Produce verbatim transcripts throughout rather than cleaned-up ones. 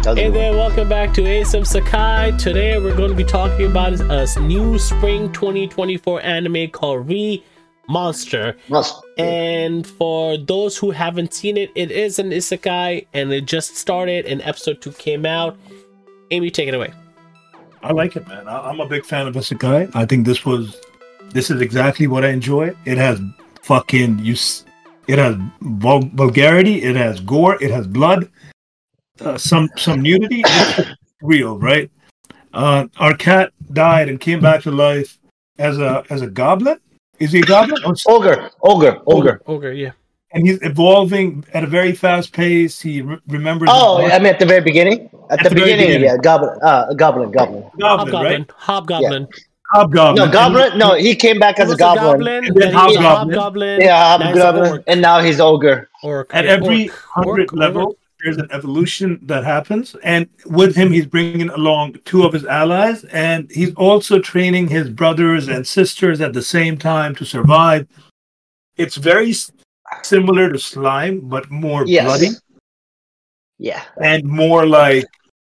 Hey there, welcome back to Asam Sakai. Today we're going to be talking about a new spring twenty twenty-four anime called Re Monster. Monster. And for those who haven't seen it, it is an isekai and it just started and episode two came out. Amy, take it away. I like it, man. I- I'm a big fan of isekai. I think this was, this is exactly what I enjoy. It has fucking, you, it has vul- vulgarity, it has gore, it has blood. Uh, some some nudity, it's real, right? Uh, our cat died and came back to life as a as a goblin. Is he a goblin? Or ogre, ogre, ogre, ogre, yeah. And he's evolving at a very fast pace. He re- remembers. Oh, I mean at the very beginning. At, at the, the beginning, beginning, yeah, goblin, uh, goblin, goblin, goblin, hobgoblin, right? Hobgoblin. Yeah. Hobgoblin. No, goblin. No, he came back as a goblin. goblin and then hobgoblin. hobgoblin. Yeah, hobgoblin, and now he's ogre. Orc. At yeah, every orc. hundred Orc. level. Orc. There's an evolution that happens, and with him, he's bringing along two of his allies, and he's also training his brothers and sisters at the same time to survive. It's very similar to Slime, but more yes. bloody. Yeah, and more like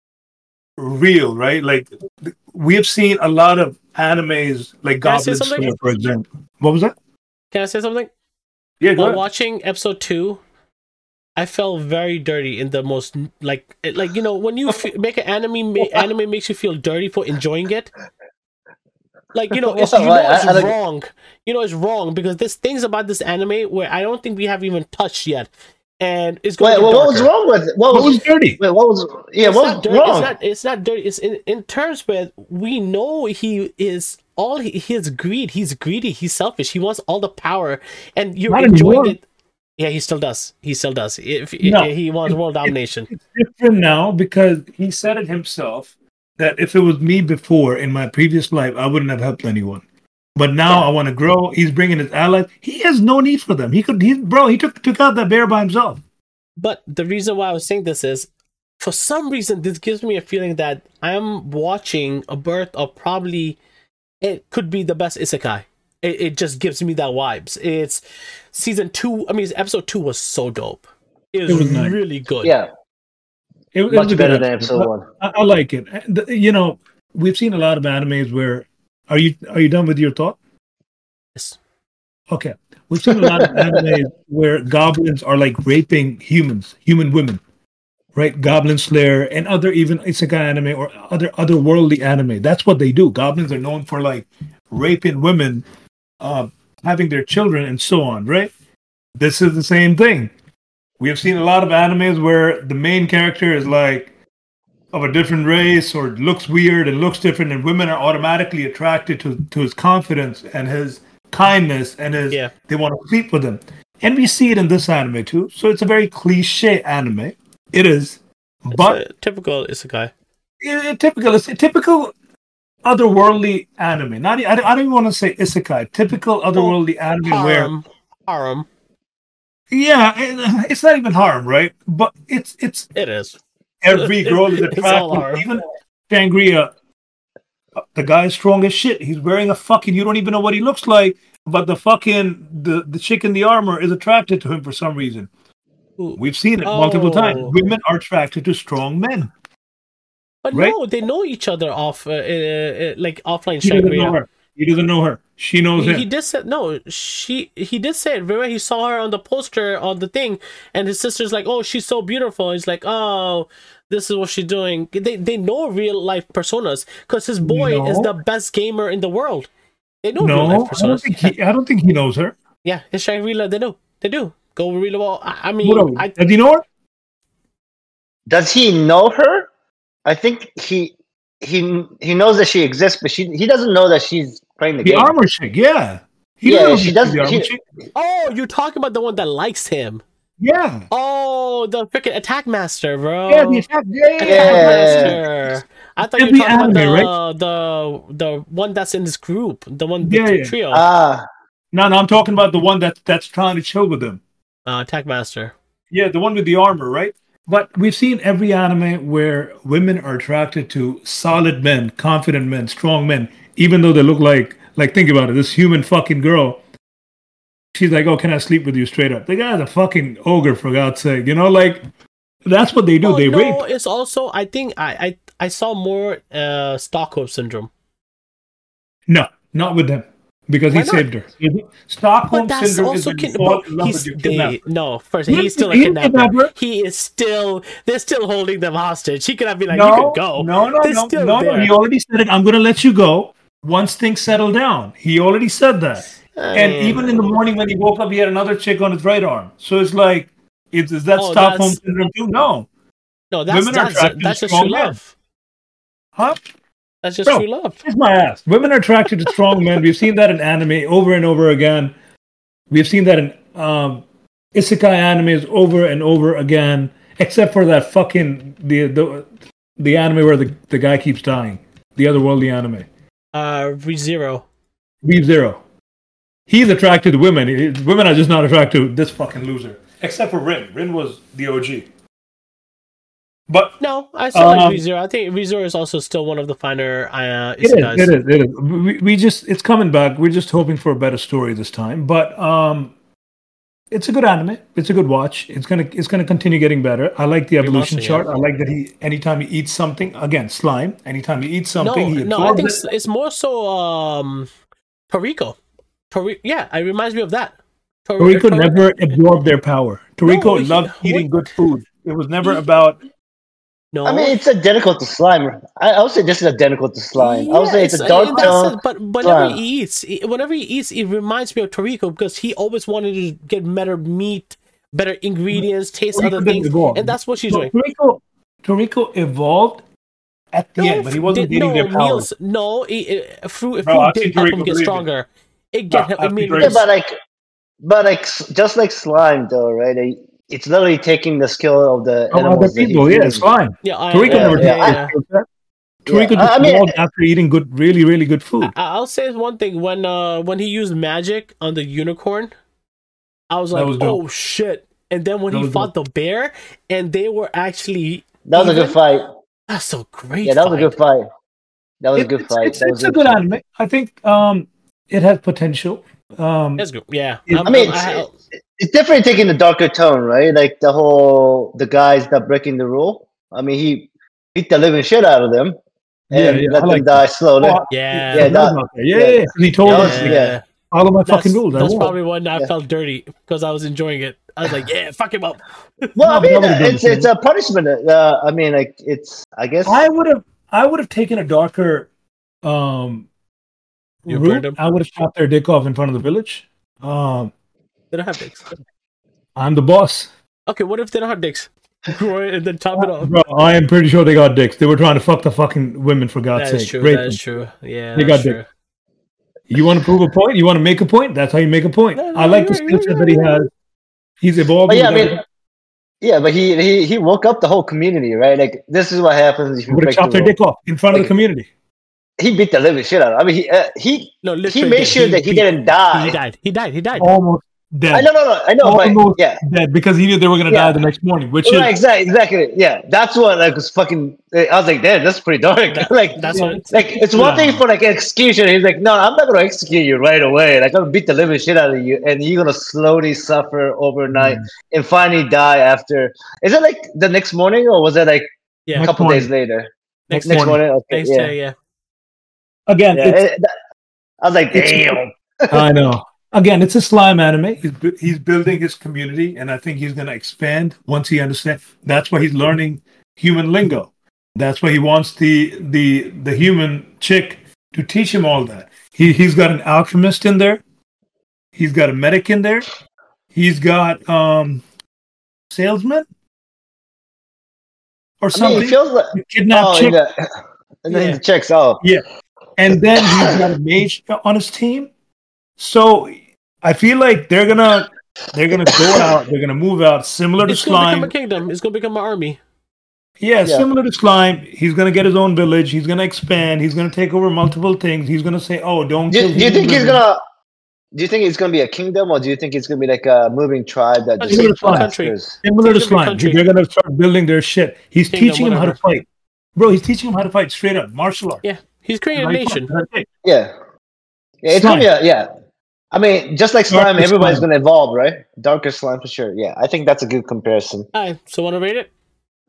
real, right? Like we have seen a lot of animes, like Goblin Slayer, for example. What was that? Can I say something? Yeah, go While ahead. watching episode two, I felt very dirty in the most like like you know when you f- make an anime ma- anime makes you feel dirty for enjoying it. Like you know it's you know it's I, I wrong. You know it's wrong because there's things about this anime where I don't think we have even touched yet, and it's going. Wait, well, what was wrong with it? What, what was, was dirty? Wait, what was yeah? It's what was dirty. wrong? It's not. It's not dirty. It's in, in terms where we know he is all he, his greed. He's greedy. He's selfish. He wants all the power, and you're not enjoying anymore. it. Yeah, he still does. He still does. If no, he wants world domination, it's different now because he said it himself that if it was me before in my previous life, I wouldn't have helped anyone. But now yeah. I want to grow. He's bringing his allies. He has no need for them. He could. He bro. He took took out that bear by himself. But the reason why I was saying this is, for some reason, this gives me a feeling that I'm watching a birth of probably it could be the best isekai. It, it just gives me that vibes. It's season two. I mean, episode two was so dope. It was, it was nice. Really good. Yeah, it, it much was better than episode one. I, I like it. You know, we've seen a lot of animes where. Are you are you done with your thought? Yes. Okay. We've seen a lot of animes where goblins are like raping humans, human women, right? Goblin Slayer and other even isekai anime or other otherworldly anime. That's what they do. Goblins are known for like raping women, uh, having their children, and so on, right? This is the same thing. We have seen a lot of animes where the main character is like of a different race or looks weird and looks different, and women are automatically attracted to, to his confidence and his kindness and his yeah. they want to sleep with him. And we see it in this anime too. So it's a very cliche anime. It is. It's but a typical isekai. It, it, typical it's a typical otherworldly anime. Not I, I don't even want to say isekai. Typical otherworldly oh, anime harem. where harem. Yeah, it, it's not even harem, right? But it's it's it is. Every girl is attractive. Even Shangria, the guy is strong as shit. He's wearing a fucking. You don't even know what he looks like, but the fucking the, the chick in the armor is attracted to him for some reason. Ooh. We've seen it oh. multiple times. Women are attracted to strong men. But right? no, they know each other off, uh, uh, uh, like offline. He doesn't know her. He doesn't know her. She knows he, him. He did say no. She he did say it. Remember, he saw her on the poster on the thing, and his sister's like, "Oh, she's so beautiful." He's like, "Oh, this is what she's doing." They they know real life personas because his boy no. is the best gamer in the world. They know no, real life personas. I don't think he. I don't think he knows her. Yeah, it's Shangri-La. They do. They do. Go real well. I, I mean, I, does he know her? Does he know her? I think he he he knows that she exists, but she he doesn't know that she's playing the, the game. The armor chick, yeah. He yeah, she does. She, oh, you're talking about the one that likes him. Yeah. Oh, the freaking attack master, bro. Yeah, the attack, yeah. attack master. I thought you were talking anime, about the, right? the the one that's in this group, the one the yeah, yeah. trio. Ah. No, no, I'm talking about the one that that's trying to chill with him. Uh, attack master. Yeah, the one with the armor, right? But we've seen every anime where women are attracted to solid men, confident men, strong men, even though they look like, like, think about it, this human fucking girl. She's like, oh, can I sleep with you straight up? The guy's a fucking ogre, for God's sake. You know, like, That's what they do. Oh, they no, rape. it's also I think I I, I saw more uh, Stockholm syndrome. No, not with them. Because Why he not? saved her. Stockholm But that's syndrome is also when you kin- fall but in love he's with your they kidnapper. no first He- he's still a he's a kidnapper. kidnapper. He is still they're still holding them hostage. He could have been like, No, you can go. no, no, They're no, still no, no. there. He already said it. I'm going to let you go once things settle down. He already said that. And I- even in the morning when he woke up, he had another chick on his right arm. So it's like, is, is that Oh, Stockholm that's- syndrome too? No. no, that's women are that's, attracted to that's just strong true men. love. Huh? That's just Bro, true love. kiss my ass. Women are attracted to strong men. We've seen that in anime over and over again. We've seen that in um, isekai animes over and over again, except for that fucking the the, the anime where the, the guy keeps dying. The otherworldly anime. Uh, ReZero. Leave Zero. He's attracted to women. He- Women are just not attracted to this fucking loser. Except for Rin. Rin was the O G. But No, I still Um, like ReZero. I think ReZero is also still one of the finer uh, it is, isekais. it is, it is. We, we just, it's coming back. We're just hoping for a better story this time. But um, it's a good anime. It's a good watch. It's gonna, it's gonna continue getting better. I like the evolution watching, chart. yeah. I like that he, anytime he eats something, again, slime. Anytime he eats No, something, he no, I absorbs think it. it's, it's more so um, Toriko. Tori- yeah, it reminds me of that. Tor- Toriko Tor- never absorbed their power. Toriko No, he- loved what- eating good food. It was never He- about. No, I mean, it's identical to slime. I, I would say this is identical to slime. I would say it's a dark in that tone. sense, but whenever slime. he eats, he- whenever he eats, it reminds me of Toriko because he always wanted to get better meat, better ingredients, taste Toriko other didn't things, evolve. and that's what she's No, doing. Toriko, Toriko evolved at the end, but he wasn't did- getting no, their powers. meals, no, it, it, fruit, Bro, fruit I've did seen help Toriko him get believe me. stronger. It get Bro, him. I I've mean, seen Yeah, Toriko. but like, but like, s- just like slime, though, right? Like, it's literally taking the skill of the Oh, other animals that people, he's yeah, eating. it's fine. yeah, I, Toriko yeah, never yeah, did yeah. their skill set. Toriko Yeah, just I mean- evolved after eating good, really, really good food. I- I'll say one thing when uh when he used magic on the unicorn, I was That like, was dope. oh shit! And then when That he was fought the bear, and they were actually That was a even, good fight. That's a great. Yeah, that was fight. a good fight. That was It- a good it's fight. it's, That was it's a good anime. I think um, it has potential. Um, That's good. Yeah, It- I'm- I mean, I'm- it's, it's definitely taking the darker tone, right? Like the whole the guys that breaking the rule. I mean, he beat the living shit out of them Yeah, and yeah, let I them like die slowly. oh, yeah, Yeah, yeah, that- yeah, yeah, yeah. yeah. And he told That us, was- like, yeah. follow my That's, fucking rules. I that's won't. probably when I Yeah. felt dirty because I was enjoying it. I was like, yeah, fuck him up. Well, No, I but mean, that would've done it's the it's a punishment. Uh, I mean, like it's. I guess. I would have, I would have taken a darker um, You route. burned him? I would have chopped their dick off in front of the village. Um, They don't have dicks. I'm the boss. Okay, what if they don't have dicks? Grow it and then chop it off. Bro, I am pretty sure they got dicks. They were trying to fuck the fucking women for God's That is sake. true. Rape That is them. true. Yeah, They that's got true. You want to prove a point? You want to make a point? That's how you make a point. No, no, I like the you're- skill set that he you're- has. He's evolved. But yeah, I mean, yeah, but he he he woke up the whole community, right? Like this is what happens if you would have break chopped the their rule. dick off in front of the Like- community. He beat the living shit out of him. I mean, he uh, he No, he literally made did. sure that he beat- didn't die. He died. He died. He died. Almost dead. I know, no, no, I know, but Almost yeah, dead because he knew they were going to Yeah. die the next morning, which right, is exactly, exactly, yeah. That's what like was fucking. I was like, damn, that's pretty dark. That- like, that's what. like it's one Yeah. thing for like execution. He's like, no, I'm not gonna execute you right away. Like I'm gonna beat the living shit out of you, and you're gonna slowly suffer overnight Mm. and finally die after. Is it like the next morning, or was it like Yeah. a Next couple morning. days later? Next, Next Next morning. morning, okay, next yeah. day, yeah. again. yeah. It's, it- that- I was like, It's- damn. I know. Again, it's a slime anime. He's bu- he's building his community, and I think he's going to expand once he understands. That's why he's learning human lingo. That's why he wants the the the human chick to teach him all that. He he's got an alchemist in there. He's got a medic in there. He's got um salesman or I mean, something. it feels like Kidnapped oh, chick. yeah. And then Yeah. he checks. Oh, And then he's got a mage on his team. So I feel like they're gonna they're gonna go out, they're gonna move out, similar to It's gonna become a Slime. kingdom. It's gonna become an army. Yeah, Yeah. similar to Slime. He's gonna get his own village, he's gonna expand, he's gonna take over multiple things, he's gonna say, oh, don't do, kill you- do you human think he's women. gonna? Do you think it's gonna be a kingdom, or do you think it's gonna be like a moving tribe that just Similar to Slime. masters? Similar to It's gonna be Slime. country. They're gonna start building their shit. He's Kingdom, teaching him how to whatever. fight. Bro, he's teaching him how to fight straight up, martial arts. Yeah, he's creating a How you nation. fight. That's it. Yeah, yeah, it's gonna be a, yeah. I mean, just like slime, Darker everybody's slime. gonna evolve, right? Darker slime for sure. Yeah, I think that's a good comparison. All right, so want to rate it?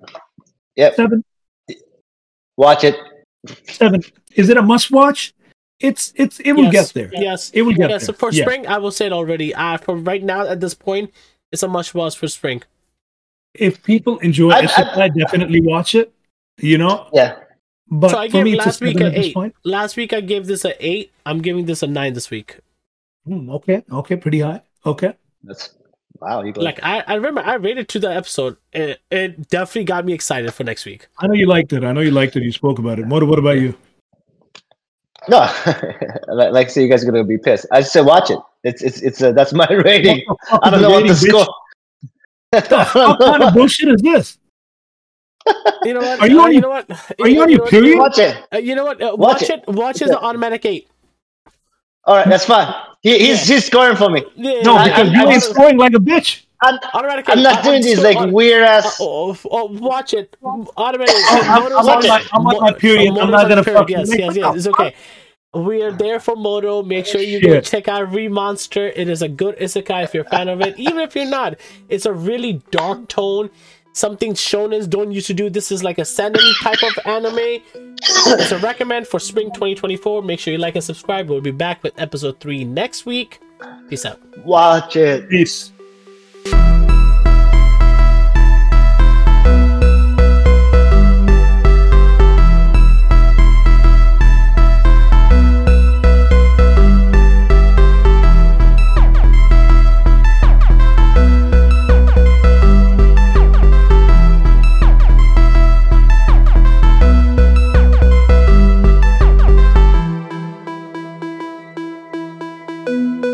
Yep. Seven. Watch it. Seven. Is it a must watch? It's it's it will yes, get there. Yes, it will get yes. there. So for yeah. spring, I will say it already. Uh, for right now, at this point, it's a must watch for spring. If people enjoy I- Isekai, I definitely watch it. You know, Yeah. but So I for gave me, it's a last week seven an at this eight. point. Last week I gave this an eight. I'm giving this a nine this week. Hmm, okay, okay, pretty high. Okay, That's wow. You go. Like I, I remember I rated to the episode. It, it definitely got me excited for next week. I know you liked it. I know you liked it. You spoke about it. What what about you? No, like, like say you guys are gonna be pissed. I just said watch it. It's it's it's uh, that's my rating. What the fuck I is don't the know what the rating, score. What kind of bullshit is this? You know what? Are you uh, on you your- know what? are you on your know what? period? Watch it. Uh, you know what? Uh, Watch watch it. it. Watch Watch is it. an automatic eight. All right, that's fine. He, he's he's scoring for me. Yeah, No, yeah, because I- you I ain't just- scoring like a bitch. I'm, automatic I'm eight. not I- doing I'm these so like auto- weird Uh, ass. oh, oh, watch it. Automatic. I'm, I'm, on my, I'm on my period. I'm not gonna fucking Yes, make yes, yes. It's okay. We are there for Moto. Make sure you go Shit. check out Remonster. It is a good isekai if you're a fan of it. Even if you're not, it's a really dark tone. Something shonens don't used to do. This is like a seinen type of anime. It's a recommend for spring twenty twenty-four. Make sure you like and subscribe. We'll be back with episode three next week. Peace out. Watch it. Peace. Thank you.